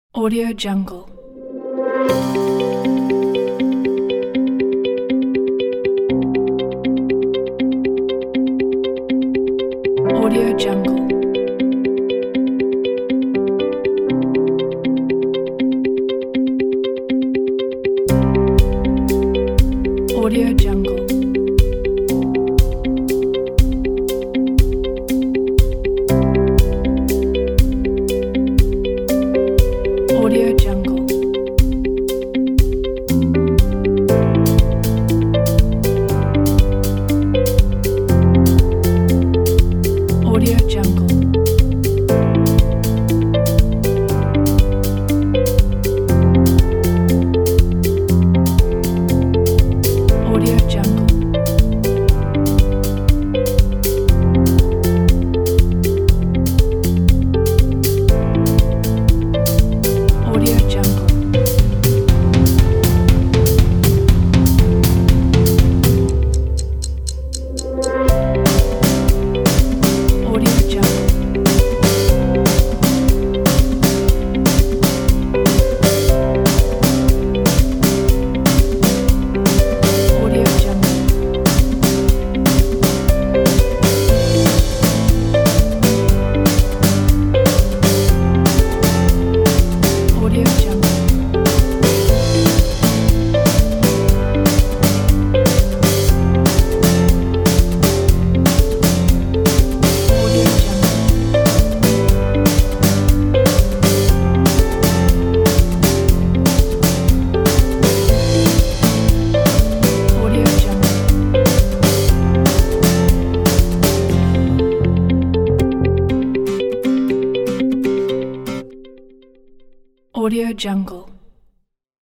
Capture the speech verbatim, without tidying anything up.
Audio Jungle. Audio Jungle. Audio Jungle. Audio Jungle. Audio Jungle. Audio Jungle. Audio Jungle. Audio Jungle. Audio Jungle. Audio Jungle. Audio Jungle. Audio Jungle. Audio Jungle.